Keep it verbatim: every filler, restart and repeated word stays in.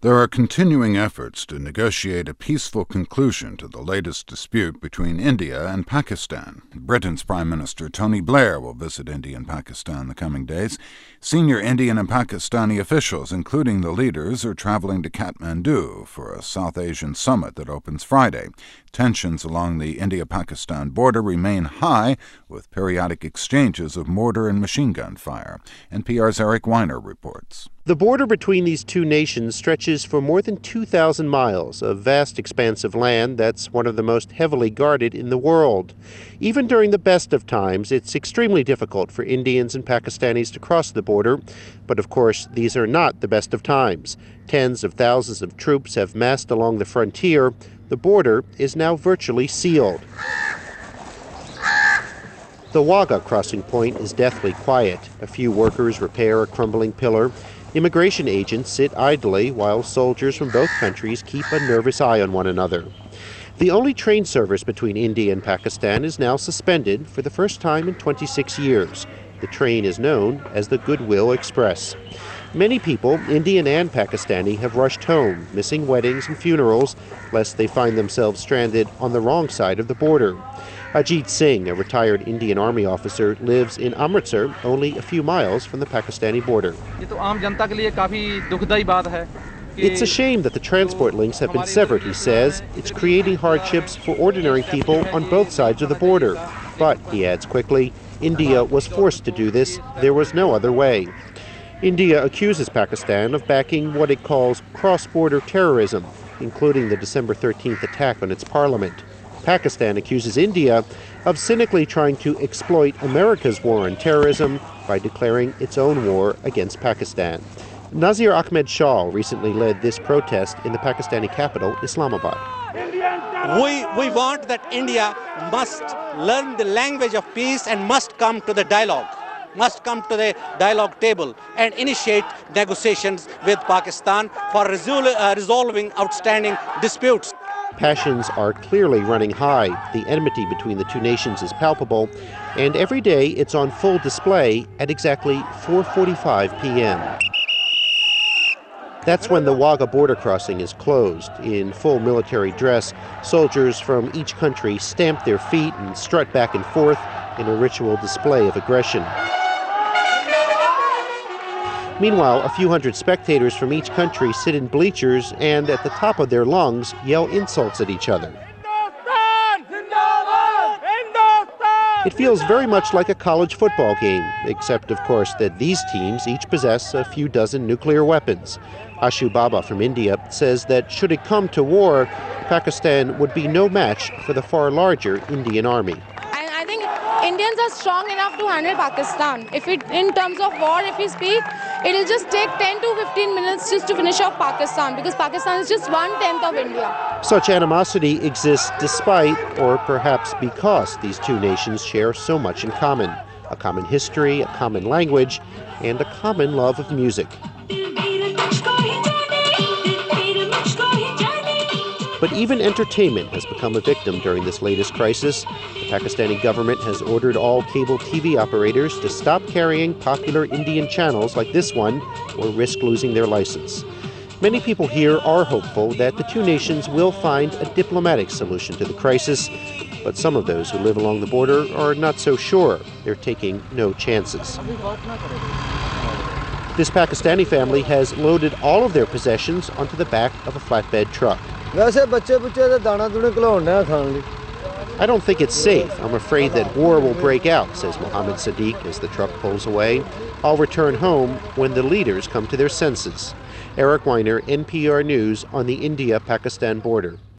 There are continuing efforts to negotiate a peaceful conclusion to the latest dispute between India and Pakistan. Britain's Prime Minister Tony Blair will visit India and Pakistan in the coming days. Senior Indian and Pakistani officials, including the leaders, are traveling to Kathmandu for a South Asian summit that opens Friday. Tensions along the India-Pakistan border remain high, with periodic exchanges of mortar and machine gun fire. N P R's Eric Weiner reports. The border between these two nations stretches for more than two thousand miles, a vast expanse of land that's one of the most heavily guarded in the world. Even during the best of times, it's extremely difficult for Indians and Pakistanis to cross the border. But of course, these are not the best of times. Tens of thousands of troops have massed along the frontier. The border is now virtually sealed. The Wagah crossing point is deathly quiet. A few workers repair a crumbling pillar. Immigration agents sit idly while soldiers from both countries keep a nervous eye on one another. The only train service between India and Pakistan is now suspended for the first time in twenty-six years. The train is known as the Goodwill Express. Many people, Indian and Pakistani, have rushed home, missing weddings and funerals, lest they find themselves stranded on the wrong side of the border. Ajit Singh, a retired Indian Army officer, lives in Amritsar, only a few miles from the Pakistani border. It's a shame that the transport links have been severed, he says. It's creating hardships for ordinary people on both sides of the border. But, he adds quickly, India was forced to do this. There was no other way. India accuses Pakistan of backing what it calls cross-border terrorism, including the December thirteenth attack on its parliament. Pakistan accuses India of cynically trying to exploit America's war on terrorism by declaring its own war against Pakistan. Nazir Ahmed Shah recently led this protest in the Pakistani capital, Islamabad. We, we want that India must learn the language of peace and must come to the dialogue, must come to the dialogue table and initiate negotiations with Pakistan for resol- uh, resolving outstanding disputes. Passions are clearly running high. The enmity between the two nations is palpable, and every day it's on full display at exactly four forty-five p m That's when the Wagah border crossing is closed. In full military dress, soldiers from each country stamp their feet and strut back and forth in a ritual display of aggression. Meanwhile, a few hundred spectators from each country sit in bleachers and, at the top of their lungs, yell insults at each other. It feels very much like a college football game, except, of course, that these teams each possess a few dozen nuclear weapons. Ashu Baba from India says that should it come to war, Pakistan would be no match for the far larger Indian army. I think Indians are strong enough to handle Pakistan. If it, in terms of war, if we speak, it'll just take ten to fifteen minutes just to finish off Pakistan, because Pakistan is just one-tenth of India. Such animosity exists despite, or perhaps because, these two nations share so much in common. A common history, a common language, and a common love of music. But even entertainment has become a victim during this latest crisis. The Pakistani government has ordered all cable T V operators to stop carrying popular Indian channels like this one, or risk losing their license. Many people here are hopeful that the two nations will find a diplomatic solution to the crisis, but some of those who live along the border are not so sure. They're taking no chances. This Pakistani family has loaded all of their possessions onto the back of a flatbed truck. I don't think it's safe. I'm afraid that war will break out, says Mohammed Sadiq as the truck pulls away. I'll return home when the leaders come to their senses. Eric Weiner, N P R News, on the India-Pakistan border.